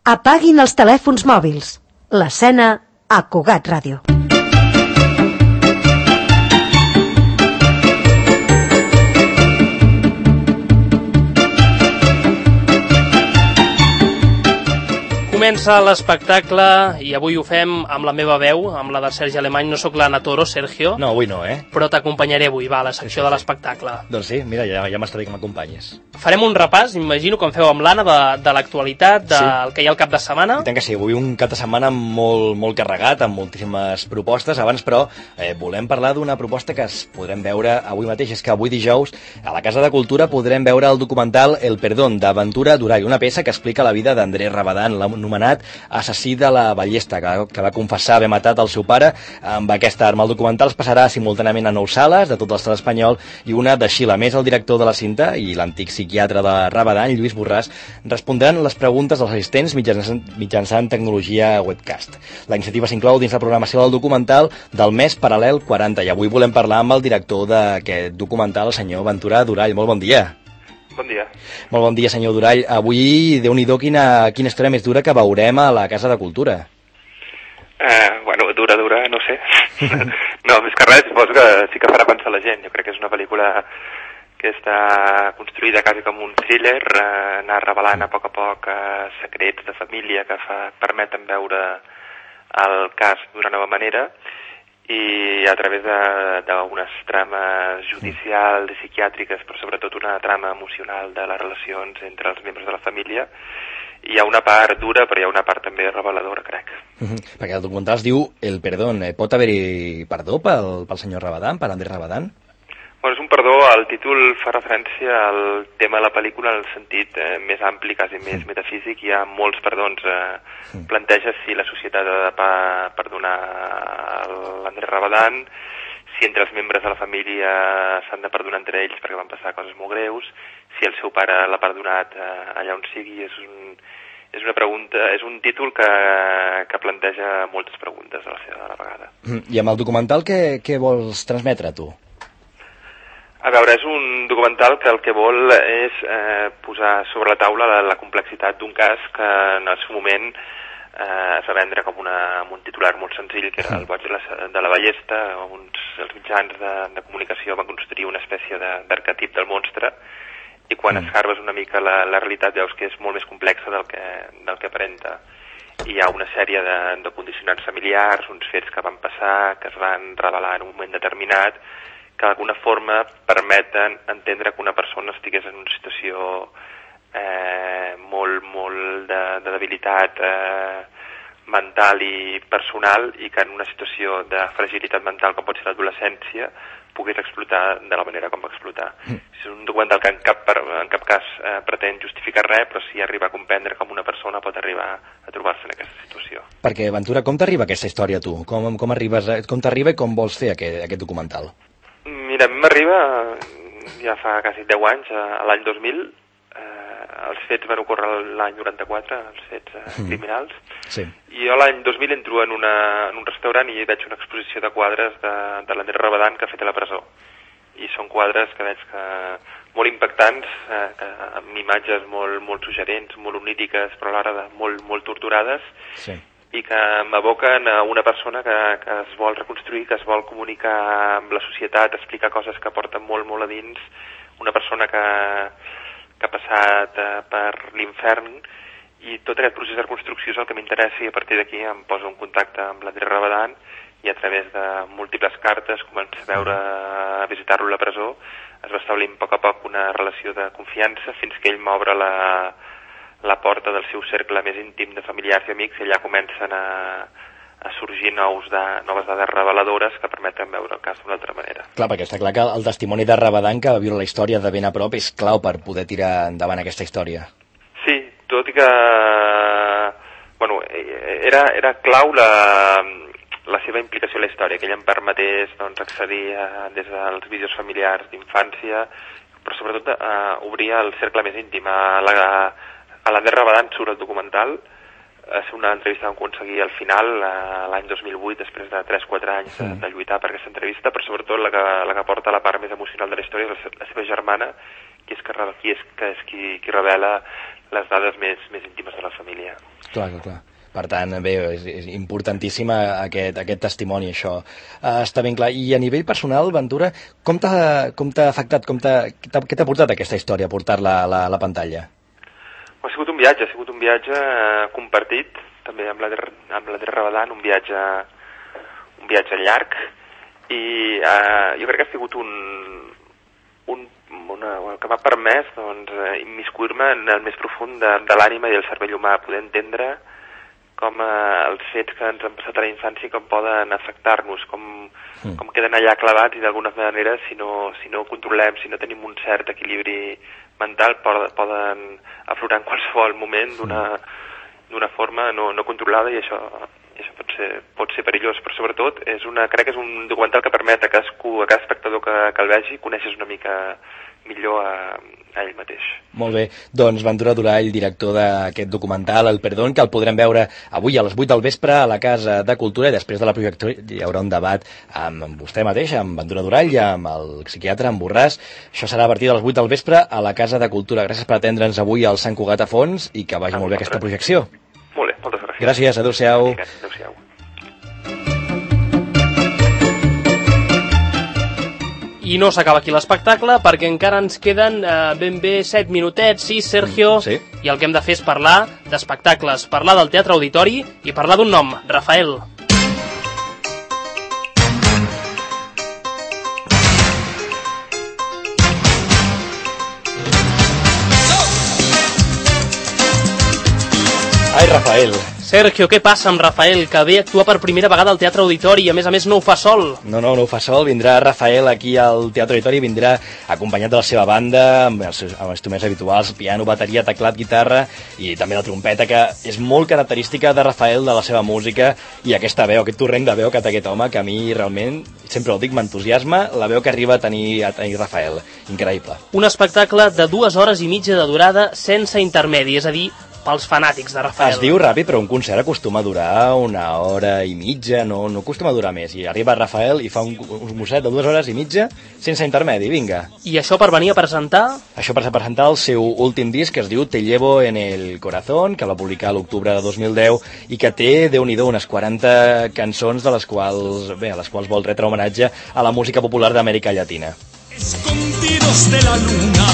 Apaguin els telèfons mòbils. L'escena a Cugat Ràdio. Comença l'espectacle i avui ho fem amb la meva veu, amb la de Sergi Alemany. No sóc l'Anna Toro, Sergio. No, avui no, Però t'acompanyaré avui, va, a la secció de l'espectacle. Doncs sí, mira, ja m'està bé que m'acompanyes. Farem un repàs, imagino, com feu amb l'Anna, de l'actualitat, del que hi ha al cap de setmana. I tant que sí, avui un cap de setmana molt carregat, amb moltíssimes propostes. Abans, però, volem parlar d'una proposta que es podrem veure avui mateix. És que avui dijous, a la Casa de Cultura, podrem veure el documental El Perdón, d'Aventura Durall, una peça que explica la vida d'Andrés Rabadán, l'anomenat assassí de la Ballesta, que va confessar haver matat el seu pare amb aquesta arma. El documental es passarà simultàniament a 9 sales de tot l'estat espanyol i una de Xile. A més, el director de la cinta i l'antic psiquiatre de Rabadán, Lluís Borràs, respondran les preguntes dels assistents mitjançant tecnologia webcast. La iniciativa s'inclou dins la programació del documental del mes Paral·lel 40 i avui volem parlar amb el director d'aquest documental, el senyor Ventura Durall. Molt bon dia. Bon dia. Molt bon dia, senyor Durall. Avui, Déu-n'hi-do, quina història més dura que veurem a la Casa de Cultura. Bueno, dura, no sé. No, més que res, suposo que sí que farà pensar la gent. Jo crec que és una pel·lícula que està construïda quasi com un thriller, anar revelant a poc secrets de família que permeten veure el cas d'una nova manera, i a través d'unes trames judicials i psiquiàtriques, però sobretot una trama emocional de les relacions entre els membres de la família. Hi ha una part dura, però hi ha una part també reveladora, crec. Perquè el documental es diu El Perdón. Pot haver-hi perdó pel senyor Rabadán, per Andrés Rabadán? Bueno, és un perdó, el títol fa referència al tema de la pel·lícula en el sentit més ampli, quasi més metafísic. Hi ha molts perdons. Planteja si la societat ha de perdonar l'Andrés Rabadán, si entre els membres de la família s'han de perdonar entre ells perquè van passar coses molt greus, si el seu pare l'ha perdonat allà on sigui. És una pregunta, és un títol que planteja moltes preguntes a la vegada. I amb el documental què vols transmetre, tu? A veure, és un documental que el que vol és posar sobre la taula la complexitat d'un cas que en el seu moment es va vendre com un titular molt senzill, que era el boig de la Ballesta. Els mitjans de comunicació van construir una espècie d'arquetip del monstre, i quan escarbes una mica la realitat veus que és molt més complexa del que aparenta. Hi ha una sèrie de condicionants familiars, uns fets que van passar, que es van revelar en un moment determinat, que d'alguna forma permeten entendre que una persona estigués en una situació molt de debilitat mental i personal, i que en una situació de fragilitat mental com pot ser l'adolescència pogués explotar de la manera com va explotar. És un documental que en cap cas pretén justificar res, però sí arriba a comprendre com una persona pot arribar a trobar-se en aquesta situació. Perquè, Ventura, com t'arriba aquesta història, tu? Com t'arriba i com vols fer aquest documental? Mira, a mi m'arriba ja fa quasi 10 anys, l'any 2000. Els fets van ocórrer l'any 94, els fets criminals. Sí. I jo l'any 2000 entro en un restaurant i veig una exposició de quadres de l'Andrés Rabadán que ha fet a la presó. I són quadres que veig que molt impactants, amb imatges molt suggerents, molt oníriques, però alhora molt torturades. Sí. I que m'aboquen a una persona que es vol reconstruir, que es vol comunicar amb la societat, explicar coses que porten molt a dins, una persona que ha passat per l'infern, i tot aquest procés de reconstrucció és el que m'interessa, i a partir d'aquí em poso en contacte amb l'Andrés Rabadán, i a través de múltiples cartes començo a visitar-lo a la presó. Es va establint a poc una relació de confiança fins que ell m'obre la porta del seu cercle més íntim de familiars i amics, i allà comencen a sorgir noves dades reveladores que permeten veure el cas d'una altra manera. Clar, perquè està clar que el testimoni de Rabadán, que va viure la història de ben a prop, és clau per poder tirar endavant aquesta història. Sí, tot i que bueno, era clau la seva implicació en la història, que ell em permetés accedir des dels vídeos familiars d'infància, però sobretot obrir el cercle més íntim. A l'Andrés Rabadán surt el documental. És una entrevista que vam aconseguir al final, l'any 2008, després de 3-4 anys de lluitar per aquesta entrevista, però sobretot la que porta la part més emocional de la història és la seva germana, qui revela les dades més íntimes de la família. Clar. Per tant, bé, és importantíssim aquest testimoni, això. Està ben clar. I a nivell personal, Ventura, com t'ha afectat? Què t'ha portat aquesta història, portar-la a la pantalla? Ha sigut un viatge compartit, també amb l'Adrià Rabadan, un viatge llarg, i jo crec que ha sigut el que m'ha permès immiscuir-me en el més profund de l'ànima i del cervell humà, poder entendre com els fets que ens han passat a la infància com poden afectar-nos, com queden allà clavats i d'alguna manera si no controlem, si no tenim un cert equilibri mental poden aflorar en qualsevol moment d'una forma no controlada i això pot ser perillós, però sobretot crec que és un documental que permet a cada espectador que el vegi conèixer una mica millor a ell mateix. Molt bé, doncs Ventura Durall, director d'aquest documental El Perdón, que el podrem veure avui a les 8 del vespre a la Casa de Cultura i després de la projecció hi haurà un debat amb vostè mateix, amb Ventura Durall i amb el psiquiatre, amb Borràs. Això serà a partir de les 8 del vespre a la Casa de Cultura. Gràcies per atendre'ns avui al Sant Cugat a fons i que vagi molt bé aquesta projecció. Molt bé, moltes gràcies. Gràcies, adéu-siau. Adéu-siau. I no s'acaba aquí l'espectacle perquè encara ens queden ben bé 7 minutets, sí, Sergio, sí. I el que hem de fer és parlar d'espectacles, parlar del Teatre Auditori i parlar d'un nom, Rafael. Ai, Rafael. Sergio, què passa amb Rafael, que ve a actuar per primera vegada al Teatre Auditori i a més no ho fa sol? No ho fa sol, vindrà Rafael aquí al Teatre Auditori, vindrà acompanyat de la seva banda, amb els instruments habituals, piano, bateria, teclat, guitarra i també la trompeta, que és molt característica de Rafael, de la seva música, i aquesta veu, aquest torrent de veu que té aquest home, que a mi realment, sempre ho dic, m'entusiasma, la veu que arriba a tenir Rafael. Increïble. Un espectacle de 2 hores i mitja de durada sense intermedi, és a dir, pels fanàtics de Rafael. Es diu ràpid, però un concert acostuma a durar 1 hora i mitja, no acostuma a durar més. I arriba Rafael i fa un concert de 2 hores i mitja sense intermedi, vinga. I això per venir a presentar? Això per presentar el seu últim disc, que es diu Te llevo en el corazón, que va publicar a l'octubre de 2010 i que té, Déu-n'hi-do, unes 40 cançons a les quals vol retre homenatge a la música popular d'Amèrica Llatina. Escondidos de la luna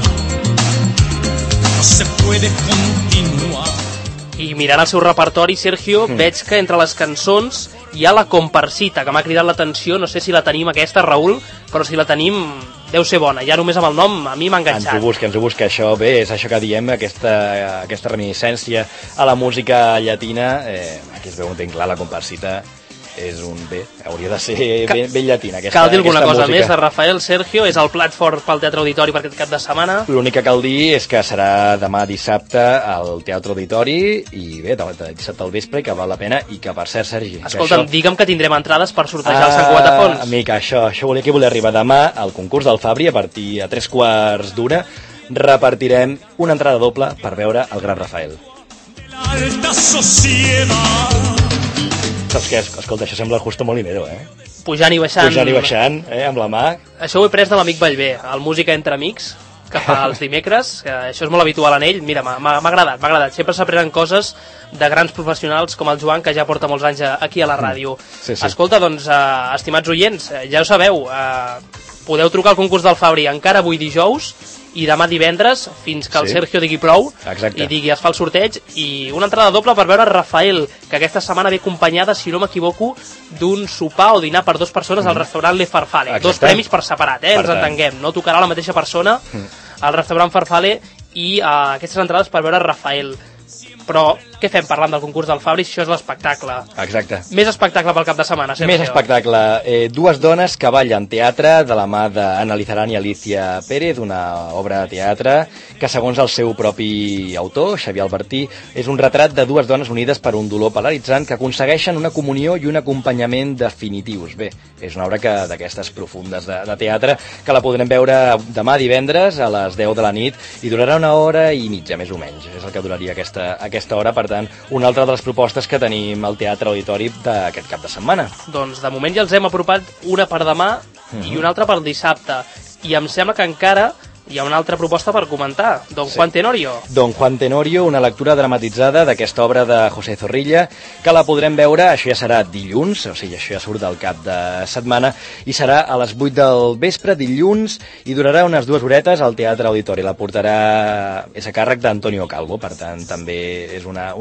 no se puede continuar. I mirant el seu repertori, Sergio, veig que entre les cançons hi ha la Comparsita, que m'ha cridat l'atenció, no sé si la tenim aquesta, Raül, però si la tenim deu ser bona, ja només amb el nom a mi m'ha enganxat. Ens ho busca, això bé, és això que diem, aquesta reminiscència a la música llatina, aquí es veu un temps clar, la Comparsita és un bé, hauria de ser ben llatina aquesta música. Cal dir alguna cosa més de Rafael, Sergio? És el plat fort pel Teatre Auditori per aquest cap de setmana? L'únic que cal dir és que serà demà dissabte al Teatre Auditori i bé, dissabte al vespre, que val la pena i que per cert, Sergi... Escolta'm, digue'm que tindrem entrades per sortejar el Sant Cugat a fons. Amic, això volia arribar demà al concurs del Fabri a partir a 3:15 repartirem una entrada doble per veure el gran Rafael. Alta sociedad. Saps què? Escolta, això sembla el Justo Molinero, Pujant i baixant, amb la mà. Això ho he pres de l'amic Vallvé, el Música entre amics, que fa els dimecres, que això és molt habitual en ell. Mira, m'ha agradat. Sempre s'aprenen coses de grans professionals com el Joan, que ja porta molts anys aquí a la ràdio. Sí. Escolta, doncs, estimats oients, ja ho sabeu, podeu trucar al concurs del Fabri encara avui dijous i demà divendres, fins que el Sergio digui prou. Exacte. I digui es fa el sorteig, i una entrada doble per veure Rafael, que aquesta setmana ve acompanyada, si no m'equivoco, d'un sopar o dinar per 2 persones al restaurant Le Farfalle. Exacte. 2 premis per separat, ens entenguem, no tocarà la mateixa persona al restaurant Farfalle i aquestes entrades per veure Rafael. Però què fem parlant del concurs del Fabri si això és l'espectacle? Exacte. Més espectacle pel cap de setmana, Sergio. Més espectacle. 2 dones que ballen teatre de la mà d'Anna Lizaran i Alicia Pérez, una obra de teatre que, segons el seu propi autor, Xavier Albertí, és un retrat de 2 dones unides per un dolor paralitzant que aconsegueixen una comunió i un acompanyament definitius. Bé, és una obra d'aquestes profundes de teatre que la podrem veure demà divendres a les 10 de la nit i durarà 1 hora i mitja, més o menys. És el que duraria aquesta hora, per tant, una altra de les propostes que tenim al Teatre Auditori d'aquest cap de setmana. Doncs de moment ja els hem apropat una per demà i una altra per dissabte. I em sembla que encara hi ha una altra proposta per comentar. Don Juan Tenorio. Don Juan Tenorio, una lectura dramatitzada d'aquesta obra de José Zorrilla, que la podrem veure, això ja serà dilluns, o sigui, això ja surt del cap de setmana, i serà a les 8 del vespre, dilluns, i durarà unes 2 horetes al Teatre Auditori. La portarà, és a càrrec d'Antonio Calvo, per tant, també és una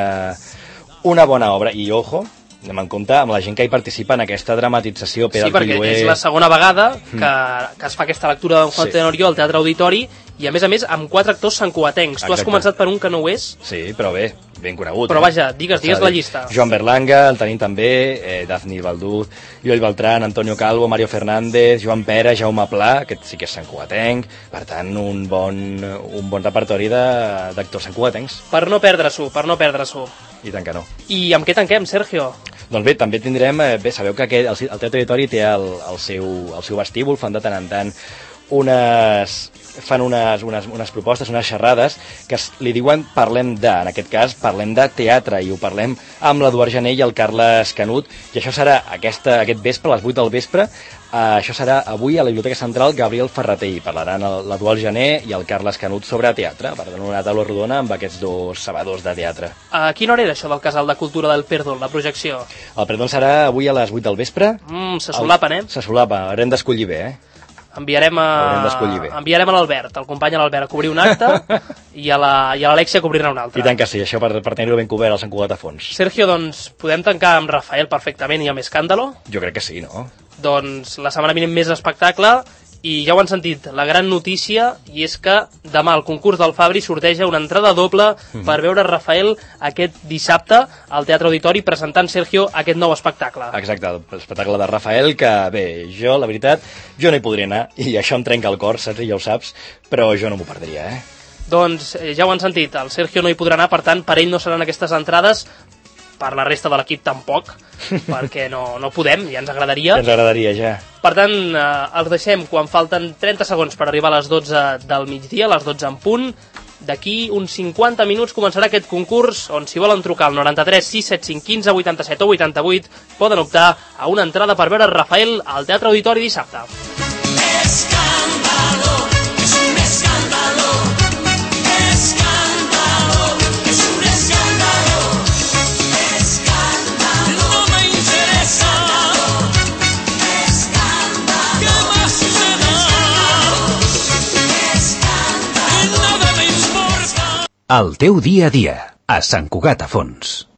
bona obra. I, ojo, anem en compte amb la gent que hi participa en aquesta dramatització. Sí, perquè és la segona vegada que es fa aquesta lectura de Don Juan Tenorio al Teatre Auditori, i a més amb 4 actors santcugatencs. Tu has començat per un que no ho és? Sí, però bé, ben conegut. Però vaja, digues la llista. Joan Berlanga, el tenim també, Daphne Balduz, Llull Beltrán, Antonio Calvo, Mario Fernández, Joan Pera, Jaume Pla, aquest sí que és santcugatenc, per tant, un bon repertori d'actors santcugatencs. Per no perdre-s'ho. I tant que no. I amb què tanquem, Sergio? Doncs bé, també tindrem, sabeu que el Teatre Auditori té el seu vestíbul, fan de tant en tant fan unes propostes, unes xerrades que li diuen parlem de, en aquest cas parlem de teatre, i ho parlem amb l'Eduard Gené i el Carles Canut, i això serà aquest vespre, a les 8 del vespre. Això serà avui a la Biblioteca Central Gabriel Ferrater, i parlaran l'Eduard Gené i el Carles Canut sobre teatre, per tant una taula rodona amb aquests 2 sabadors de teatre. A quina hora era això del Casal de Cultura del Perdón, la projecció? El Perdón serà avui a les 8 del vespre. Se solapen, Se solapen, haurem d'escollir bé, Enviarem a l'Albert, el company a l'Albert, a cobrir un acte i a l'Alexia a cobrir-ne un altre. I tant que sí, això per tenir-ho ben cobert al Sant Cugat a fons. Sergio, doncs podem tancar amb Rafael perfectament i amb Escàndalo? Jo crec que sí, no? Doncs la setmana vinent més espectacle, i ja ho han sentit, la gran notícia, i és que demà el concurs del Fabri sorteja una entrada doble per veure Rafael aquest dissabte al Teatre Auditori presentant, Sergio, aquest nou espectacle. Exacte, l'espectacle de Rafael, que bé, jo, la veritat, jo no hi podria anar, i això em trenca el cor, saps? Ja ho saps, però jo no m'ho perdria, Doncs ja ho han sentit, el Sergio no hi podrà anar, per tant, per ell no seran aquestes entrades, per la resta de l'equip tampoc, perquè no podem, ja ens agradaria. Ens agradaria, ja. Per tant, els deixem quan falten 30 segons per arribar a les 12 del migdia, a les 12 en punt. D'aquí uns 50 minuts començarà aquest concurs, on si volen trucar al 93 675 15 87 o 88 poden optar a una entrada per veure Rafael al Teatre Auditori dissabte. Escándalo, es un escándalo. Escándalo, es un escándalo. Escándalo, no me interesa. Escándalo, ¿qué más suceda? Escándalo, nada me importa. El teu dia a dia, a Sant Cugat a Fons.